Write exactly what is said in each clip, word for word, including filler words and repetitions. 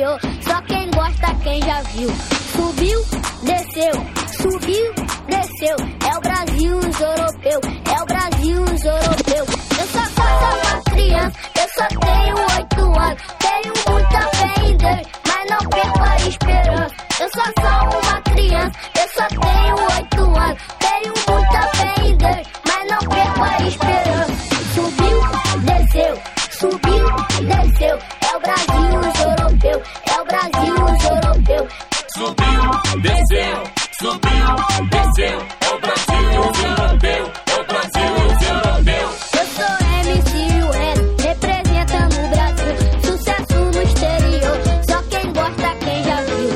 exterior, só quem gosta, quem já viu. Subiu, desceu, subiu, desceu. É o Brasil, os europeus, é o Brasil, os europeus. Eu só sou uma criança, eu só tenho oito anos. Tenho muita fé em Deus, mas não perco a esperança. Eu só sou uma criança, eu só tenho oito anos. Tenho muita fé em Deus, mas não perco a esperança. Subiu, desceu, subiu, desceu. É o Brasil, os europeus, é o Brasil, os europeus. Subiu, desceu, subiu, desceu. É o Brasil, os europeus, é o Brasil, os europeus. Eu sou M C West, representando o Brasil. Sucesso no exterior, só quem gosta, quem já viu.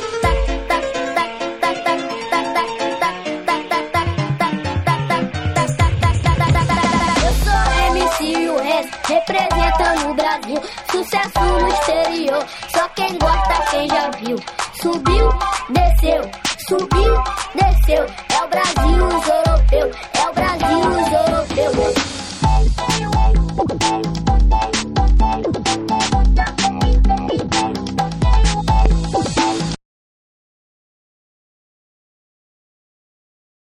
Eu sou M C West, representando o Brasil. Sucesso no exterior, só quem gosta, quem já viu. Subiu, desceu, subiu, desceu.